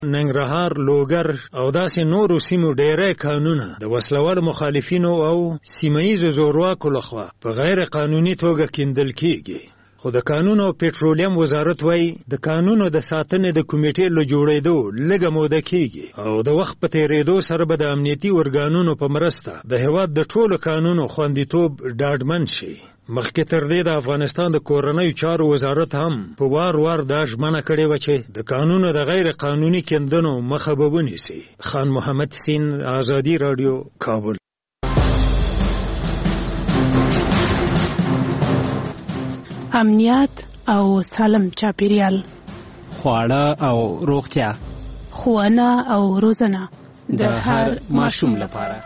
ننګرهار، لوګر او داسې نورو سیمو ډیری کانونه د وسلوالو مخالفینو او سیمه‌ییزو زورواکو لخوا په غیر قانوني توګه کیندل کیږي. خو د کانون او پټرولیم وزارت وایي د کانونو د ساتنې د کمیټې له جوړېدو لږه موده کیږي او د وخت په تېرېدو سره به د امنیتي ارګانونو په مرسته د هېواد د ټولو کانونو خوندیتوب ډاډمن شي. مخکې تر دې د افغانستان د کورنیو چارو وزارت هم په وار دا ژمنه کړې وه چې د کانونو د غیر قانوني کیندنو مخه به ونیسي. خان محمد سین، آزادي راډیو، کابل. امنیت او سالم چاپیریال، خواړه او روغتیا، ښوونه او روزنه د هر ماشوم لپاره.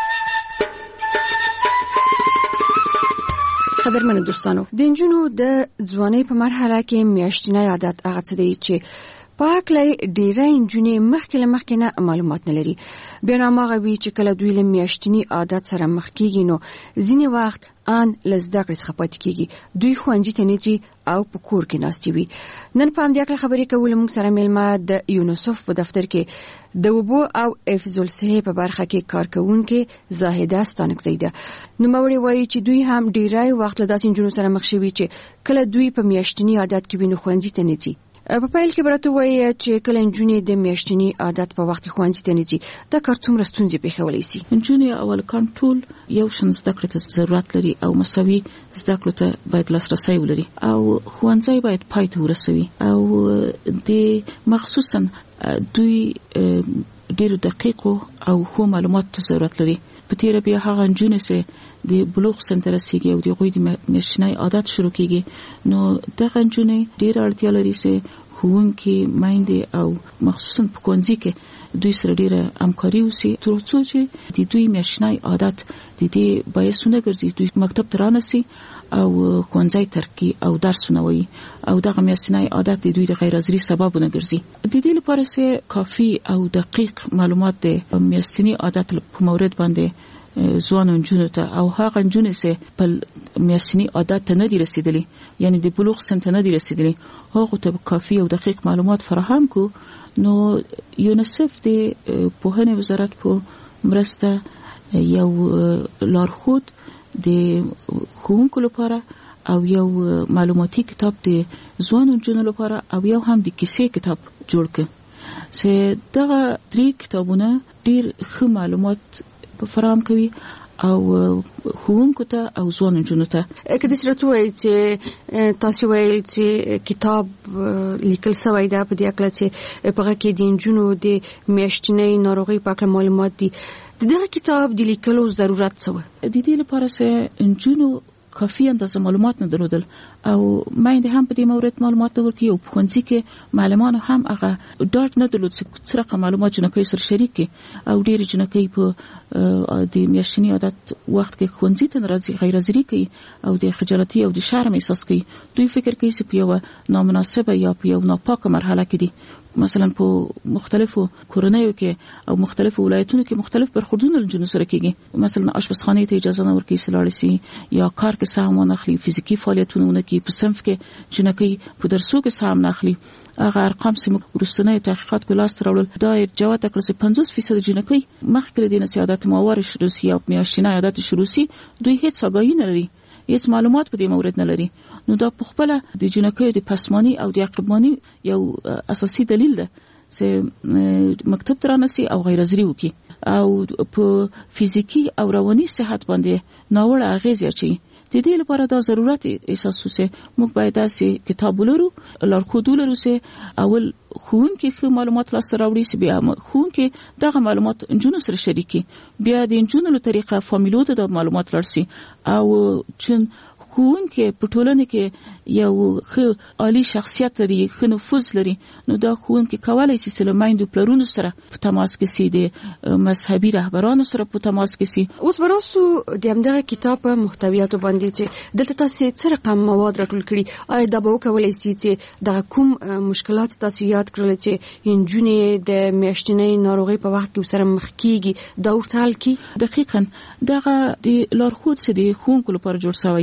قدرمنو دوستانو، د نجونو د ځوانۍ په مرحله کې میاشتنی عادت هغه څه دی چې پاکلای ډیری نجونې مخکې نه معلومات نه لري. بیا نامغه وی چې کله دوی له میاشتنی عادت سره مخ کیږي نو ځینې وخت ان لزده کړې څخه پاتې کیږي. دوی ښوونځي ته نه ځي او په کور کې ناستې وي. نن په همدې اړه خبرې کول موږ سره میلمه د یونیسف په دفتر کې د اوبو او حفظ الصحې په برخه کې کارکونکې زاهده ستانکزی ده. نوموړې وایي چې دوی هم ډیری وخت له داسې نجونو سره مخ شوي چې کله دوی په میاشتنی عادت کې وي نو ښوونځي ته نه ځي. په پیل کې برته وایي چې کله نجونې د میاشتنی عادت په وخت ښوونځي ته نه ځي دا کار څومره ستونزې پېښولی شي. نجونې اول کنټرول یو شان زده کړې ته ضرورت لري او مساوي زده کړو ته باید لاسرسی ولري او ښوونځی باید پای ته ورسوي او د مخصوصا دوی ډېرو دقیقو او ښو معلوماتو ته ضرورت لري. په تیره بیا هغه نجونې چې د بلوغ سن ته رسیږي او د هغوی د میاشتنی عادت شروع کیږي نو دغه نجونې ډېره اړتیا لري چې ښوونکي، میندې او مخصوصا په ښوونځي کې دوی سره ډېره همکاري وشي تر څو چې د دوی میاشتنی عادت د دې باعث ونه ګرځي دوی مکتب ته رانسي او ښوونځی ترکي او درسونه وایي او دغه میاشتنی عادت د دوی د غیر حاضري سبب ونه ګرځي. د دې لپاره چې کافي او دقیق معلومات د میاشتنی عادت په مورد باندې ځوان نجونو ته او هغه نجونې چې په میاشتنی عادت ته نه دي رسیدلي یعنی د بلوغ سن ته نه دي رسیدلي هغه ته کافي او دقیق معلومات فراهم کو نو یونیسف د پوهنې وزارت په مرسته یو لارښود د ښوونکو لپاره او یو معلوماتي کتاب د ځوان نجونو لپاره او یو هم د کیسې کتاب جوړ کړ چې دغه 3 کتابونه ډېر ښه معلومات فراهم کوي او ښوونکو ته او ځوان نجونو ته. که د سره وایي چې تاسو وایي چې کتاب لیکل شوی دا په دې اړه چې په هغه کې د نجونو د میاشتنۍ ناروغۍ په اړه معلومات دي. دغه کتاب د لیکلو ضرورت څه و؟ د دې لپاره چې نجونو کافي اندازه معلومات نه درلودل او میندې هم په دې مورد معلومات نه ورکوي او په ښوونځي کې معلمانو هم هغه ډاډ نه درلود چې څه رقم معلومات جنکۍ سره شریک کړي او ډېرې جنکۍ په د میاشتني عادت وخت کې ښوونځي ته نه راځي، غیر حاضري کوي او د خجالتي او د شرم احساس کوي. دوی فکر کوي چې په یوه نامناسبه یا په یو ناپاکه مرحله کې دي. مثلا په مختلفو کورنیو کې او مختلفو ولایتونو کې مختلف برخوردونه نجونو سره کېږي. مثلا آشپزخانې ته اجازه نه ورکوي چې لاړې شي یا کار کې سهم ونه اخلي، فزیکي فعالیتونه ونه کوي، په صنف کې جنکۍ په درسو کې سهم نه اخلي. هغه ارقام چې موږ وروستنیو تحقیقاتو کې لاسته راوړل دا یې جوته کړه چې 50% جنکۍ مخکې له دې نه چې عادت ماور شروع شي یا میاشتنی عادت شروع شي دوی هیڅ آگاهي نه لري، هیڅ معلومات په دې مورد نه لري. نو دا په خپل د جنکیو د پسمانی او د عقبمانی یو اساسي دلیل ده چې مکتب ترانسي او غیر حاضري وکي او په فزیکی او رواني صحت باندې ناوړه اغیز اچي. د دې لپاره دا ضرورت احساس وسه موږ باید داسې کتاب ولرو، لارښود ولرو چې اول ښوونکي ښه معلومات لاسته راوړي چې بیا ښوونکي دغه معلومات نجونو سره شریکي، بیا د نجونو له طریقه فامیلو ته د معلومات لرسي او چون ښوونکي په ټولنه کې یو ښه عالی شخصیت لري، ښه نفوذ لري، نو دا ښوونکي کولای شي چې له میندو پلرونو سره په تماس کې سي، د مذهبي رهبرانو سره په تماس کې سي. اوس براسو د همدغه کتاب په محتویاتو باندې چې دلته تاسو څه رقم مواد راټول کړي، آیا دا به وکولای شي چې د کوم مشکلات تاسو یاد کړل چې انجونې د میاشتنۍ ناروغۍ په وخت کې سره مخ کیږي دا ورته حل کی؟ دقیقاً دغه د لارښود چې د ښوونکو لپاره جوړ شوی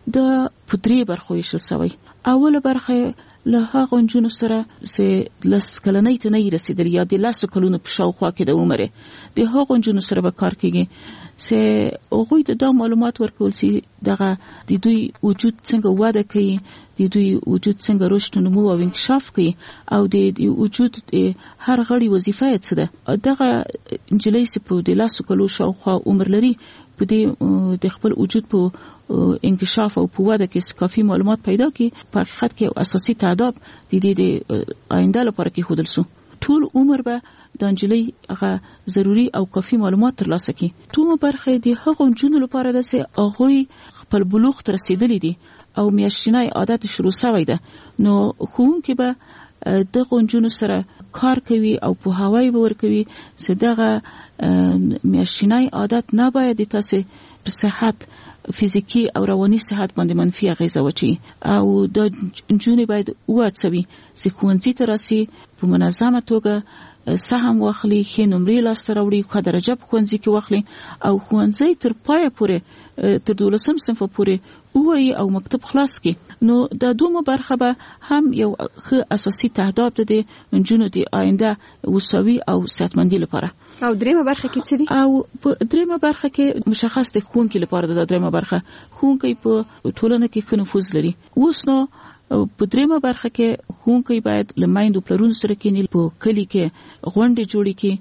د پدری برخو ویشل شوی. اوله برخه له هغه نجونو سره چې لس کلنۍ ته نه رسیدلي یا د 10 کلونو په شاوخوا کې د عمر د هغه نجونو سره به کار کوي چې هغوی ته دا معلومات ورکول شي دغه د دوی وجود څنګه وده کوي، د دوی وجود څنګه رشد او نمو او انکشاف کوي او د وجود هر غړي وظیفه یې څه ده. دغه نجلۍ چې په د 10 کلو شاوخوا عمر لري په دې د خپل وجود په انکشاف او په وده کې کافي معلومات پیدا کړي، په حقیقت کې یو اساسي تعداد د دې د آینده لپاره کې خودل سو. ټول عمر به د نجلۍ هغه ضروری او کافي معلومات ترلاسه کړي. ټول برخه د هغو نجونو لپاره ده چې هغه خپل بلوغ ته رسیدلي دي او میاشتنی عادت شروع شوی ده، نو ښوونکي به دغه نجونو سره کار کوي او په هوای به ورکوي چې دغه میاشتنی عادت نه باید تاسو په صحت فزیکی او رواني صحت باندې منفي اغیزه وچی او د نجونې باید وڅوي چې ښوونځي ته راسي په منظمه توګه سهم واخلي، ښه نمرې لاسته راوړي، ښه درجه په ښوونځي کې واخلي او ښوونځي تر پایه پورې تر 12 صنف پورې وایي او مکتب خلاص کی. نو د دومره برخه به هم یو ښه اساسي تهداب ده د نجونو د آینده وسوي او صحتمندي لپاره. او دریمه برخه کې څه دي؟ او په دریمه برخه کې مشخص د ښوونکي لپاره د دریمه برخه ښوونکي په ټولنه کې ښه نفوذ لري. اوس نو په دریمه برخه کې ښوونکي باید له میندو پلرونو سره کېني، په کلی کې غونډې جوړې کړي،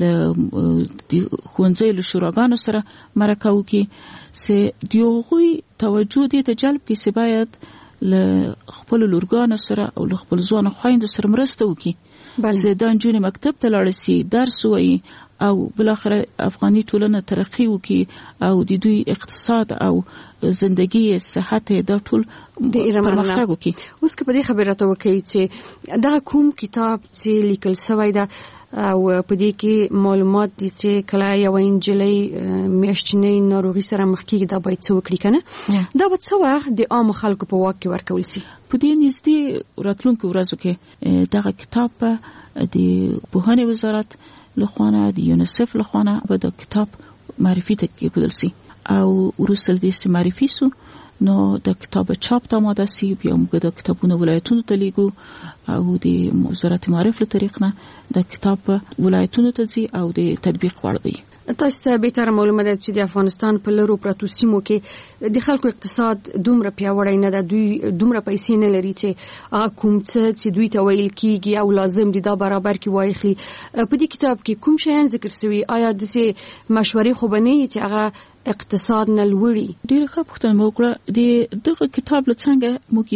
له ښوونځي له شوراګانو سره مرکه وکړي چې د هغوی توجه دې ته جلب کړي چې باید له خپل لورګانو سره او له خپل ځوانو خویندو سره مرسته وکړي چې دا نجونې مکتب ته لاړې شي، درس ووایي او بلاخره افغاني ټولنه ترقی وکړي او د دوی اقتصاد او زندگی صحت دا ټول پرمختګ وکړي. اوس که په دې خبره ته وکړي چې دا کوم کتاب چې لیکل شوی ده او په دې کې معلومات دي چې کله یو نجلۍ میاشتنۍ ناروغي سره مخ کېږي دا باید څه وکړي کنه، دا به څه وخت د عام خلکو په واک کې ورکول شي؟ په دې نږدې راتلونکو ورځو کې دغه کتاب د پوهنې وزارت لخوانه د یونیسف لخوانه به د کتاب معرفي ته کېښودل شي او وروسته دې معرفي سو نو د کتاب چاپ ته آماده شي، بیا موږ د کتابونو ولایتونو ته لیږو او د وزارت معارف له طریق نه د کتاب ولایتونو ته ځي او د تطبیق وړ وي. تاسو ته به تر معلومه ده چې د افغانستان په لرو پرتو سیمو کې د خلکو اقتصاد دومره پیاوړی نه ده، دوی دومره پیسې نه لري چې کوم څه چې دوی ته ویل کیږي او لازم دي دا برابر کی وایخلي. په دې کتاب کې کوم شیان ذکر شوی؟ آیا د مشورې خو بنې چې هغه اقتصاد نه لوري؟ ډیره ښه پوښتنه مو وکړه. دغه کتاب لڅنګه موږ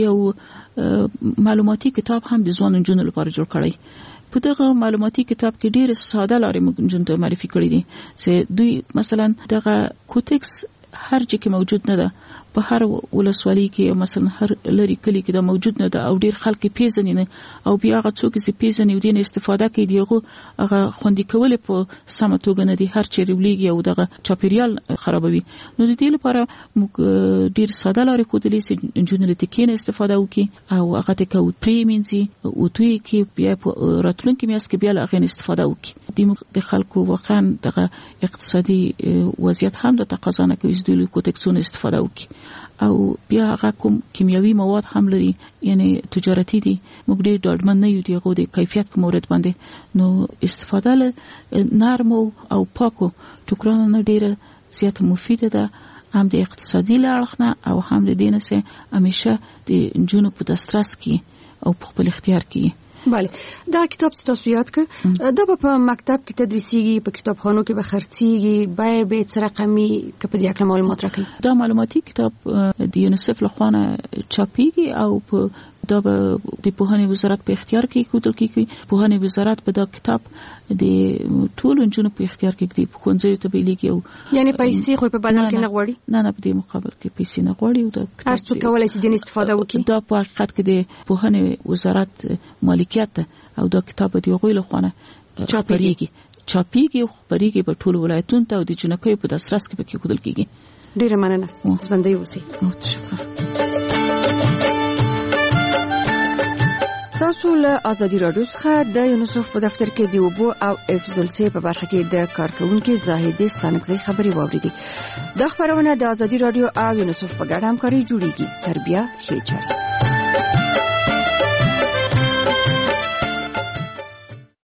یو معلوماتي کتاب هم د ځوان نجونو لپاره جوړ کړی. په دغه معلوماتي کتاب کې ډېر ساده لارې موږ نجونو ته معرفي کړې دي چې دوی مثلا دغه کوټکس هر ځای کې موجود نه ده، په هر ولسوالۍ کې مثلا هر لري کلی کې دا موجود نه ده او ډېر خلک پیژني نه او بیا هغه څوک چې پیژني او دین استفاده کوي دیغه هغه خوندي کول په سمه توګه نه دي، هر چیرې ولېږي او دغه چاپیریال خرابوي. نو د دې لپاره موږ ډېر ساده لارې کودلې چې نجونې له تکین استفاده وکړي او هغه ته کو پریمینځي او توی کې بیا په راتلونکي میاشت کې بیا له هغه استفاده وکړي. د خلکو واقعا دغه اقتصادي وضعیت هم د تقاضا نه کوي چې د کوټکسونو استفاده وکړي او بیا هغه کوم کیمیاوي مواد هم لري یعنی تجارتي دي، موږ ډېر ډاډمن نه یو دغه د کیفیت په مورد باندې. نو استفاده له نرمو او پاکو ټوکرانو نه ډېره زیاته مفیده ده، هم د اقتصادي لحاظ نه او هم د دې نه چې همیشه د نجونو په دسترس کې او په خپل اختیار کې. بله، دا کتاب چې تاسو یاد کړ دا په مکتب کې تدریسیږي، په کتابخانو کې به خرڅیږي، به څه رقمي که په دې اړه معلومات راکړي؟ دا معلوماتي کتاب د یونیسف لخوا چاپیږي او په دا به د پوهنې وزارت په اختیار کې کېښودل کېږي. پوهنې وزارت به دا کتاب د ټولو نجونو په اختیار کې کړي، په ښوونځیو ته به یې لیږي او یعنی پیسې خو په بدل کې نه غواړي؟ نه په دې مقابل کې پیسې نه غواړي او دا هر څوک کولی شي د استفاده وکړي. دا په حقیقت کې د پوهنې وزارت مالکیت او دا کتاب د هغوی لخوا چاپیږي او خپریږي په ټولو ولایتونو ته او د جنکیو په دسترس کې به کېښودل کېږي. ډېره مننه، ژوندی اوسئ. تشکر. تاسو تاسو له ازادي رادیو څخه د یونیسف په دفتر کې دی وبو او افضل سی په برخه کې د کارکونکو زاهدي ستانکزي خبري واوریدي. د خبرونه د ازادي رادیو او یونیسف په ګډه همکاري جوړیږي. تربیه ښه چاري.